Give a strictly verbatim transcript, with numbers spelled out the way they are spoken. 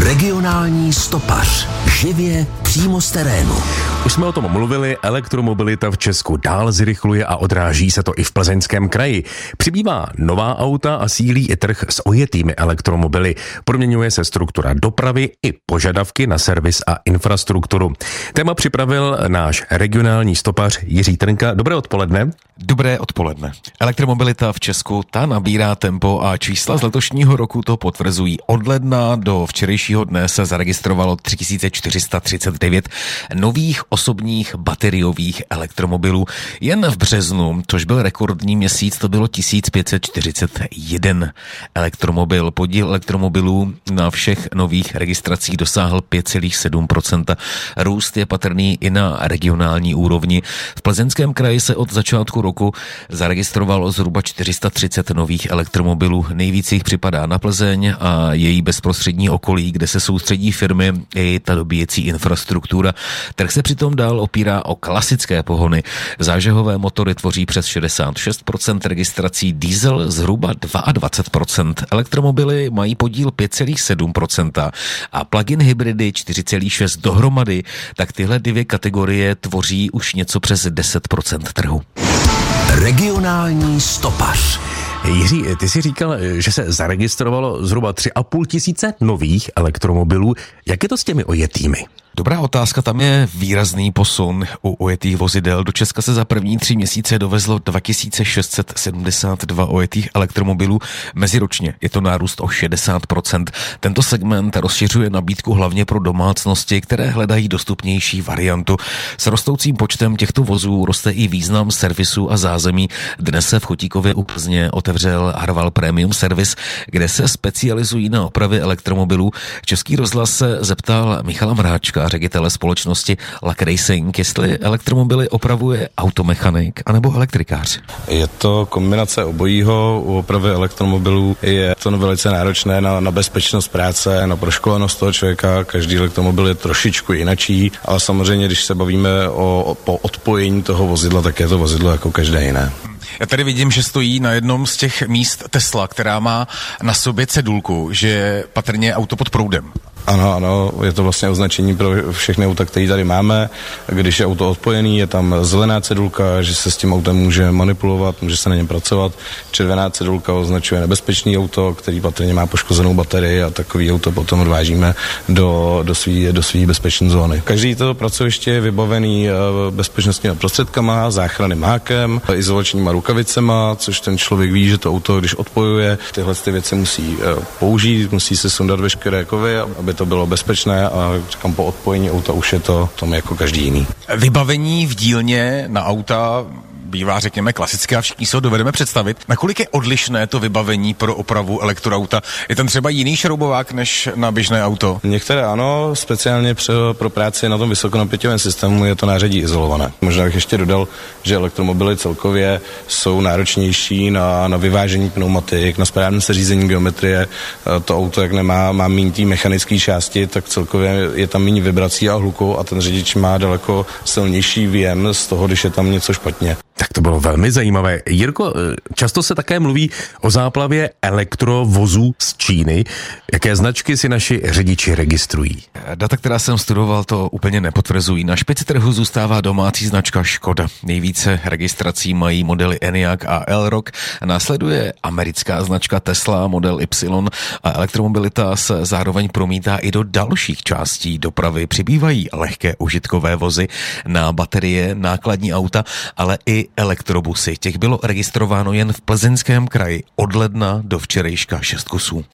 Regionální stopař. Živě přímo z terénu. Už jsme o tom mluvili, elektromobilita v Česku dál zrychluje a odráží se to i v Plzeňském kraji. Přibývá nová auta a sílí i trh s ojetými elektromobily. Proměňuje se struktura dopravy i požadavky na servis a infrastrukturu. Téma připravil náš regionální stopař Jiří Trnka. Dobré odpoledne. Dobré odpoledne. Elektromobilita v Česku, ta nabírá tempo a čísla z letošního roku to potvrzují. Od ledna do včerejšího dne se zaregistrovalo tři tisíce čtyři sta třicet devět nových osobních bateriových elektromobilů. Jen v březnu, což byl rekordní měsíc, to bylo tisíc pět set čtyřicet jedna elektromobil. Podíl elektromobilů na všech nových registracích dosáhl pět celá sedm procenta. Růst je patrný i na regionální úrovni. V Plzeňském kraji se od začátku roku zaregistrovalo zhruba čtyři sta třicet nových elektromobilů. Nejvíc jich připadá na Plzeň a její bezprostřední okolí, kde se soustředí firmy i ta dobíjecí infrastruktura. Trh se přitom dál opírá o klasické pohony. Zážehové motory tvoří přes šedesát šest procent registrací, diesel zhruba dvacet dva procent. Elektromobily mají podíl pět celá sedm procenta a plug-in hybridy čtyři celá šest procenta dohromady, tak tyhle dvě kategorie tvoří už něco přes deset procent trhu. Regionální stopař. Jiří, ty jsi říkal, že se zaregistrovalo zhruba tři a půl tisíce nových elektromobilů. Jak je to s těmi ojetými? Dobrá otázka, tam je výrazný posun u ojetých vozidel. Do Česka se za první tři měsíce dovezlo dva tisíce šest set sedmdesát dva ojetých elektromobilů. Meziročně je to nárůst o šedesát procent. Tento segment rozšiřuje nabídku hlavně pro domácnosti, které hledají dostupnější variantu. S rostoucím počtem těchto vozů roste i význam servisu a zázemí. Dnes se v Chotíkově u Plzně otevřel Harval Premium Service, kde se specializují na opravy elektromobilů. Český rozhlas se zeptal Michala Mráčka, ředitele společnosti Lac Racing, jestli elektromobily opravuje automechanik anebo elektrikář. Je to kombinace obojího. U opravy elektromobilů je to velice náročné na, na bezpečnost práce, na proškolenost toho člověka. Každý elektromobil je trošičku jinačí, ale samozřejmě, když se bavíme o, o po odpojení toho vozidla, tak je to vozidlo jako každé jiné. Já tady vidím, že stojí na jednom z těch míst Tesla, která má na sobě cedulku, že je patrně auto pod proudem. Ano, ano, je to vlastně označení pro všechny auta, které tady máme. Když je auto odpojený, je tam zelená cedulka, že se s tím autem může manipulovat, může se na něm pracovat. Červená cedulka označuje nebezpečný auto, který patrně má poškozenou baterii a takový auto potom odvážíme do, do svý, do svý bezpečné zóny. Každý to pracoviště je vybavený bezpečnostními prostředkama, záchranným hákem, izolačníma rukavicema, což ten člověk ví, že to auto, když odpojuje, tyhle ty věci musí použít, musí se sundat veškeré kovy, aby to bylo bezpečné a říkám, po odpojení auta už je to tom jako každý jiný. Vybavení v dílně na auta bývá, řekněme, klasické a všichni si ho dovedeme představit. Nakolik je odlišné to vybavení pro opravu elektroauta? Je tam třeba jiný šroubovák než na běžné auto? Některé ano, speciálně pro, pro práci na tom vysokonapěťovém systému je to nářadí izolované. Možná bych ještě dodal, že elektromobily celkově jsou náročnější na, na vyvážení pneumatik, na správné seřízení geometrie. To auto, jak nemá, má méně té mechanické části, tak celkově je tam méně vibrací a hluku a ten řidič má daleko silnější výjem z toho, když je tam něco špatně. Tak to bylo velmi zajímavé. Jirko, často se také mluví o záplavě elektrovozů z Číny. Jaké značky si naši řidiči registrují? Data, která jsem studoval, to úplně nepotvrzují. Na špici trhu zůstává domácí značka Škoda. Nejvíce registrací mají modely Enyaq a Elroq. Následuje americká značka Tesla, model Y a elektromobilita se zároveň promítá i do dalších částí dopravy. Přibývají lehké užitkové vozy na baterie, nákladní auta, ale i elektrobusy. Těch bylo registrováno jen v Plzeňském kraji od ledna do včerejška šest kusů.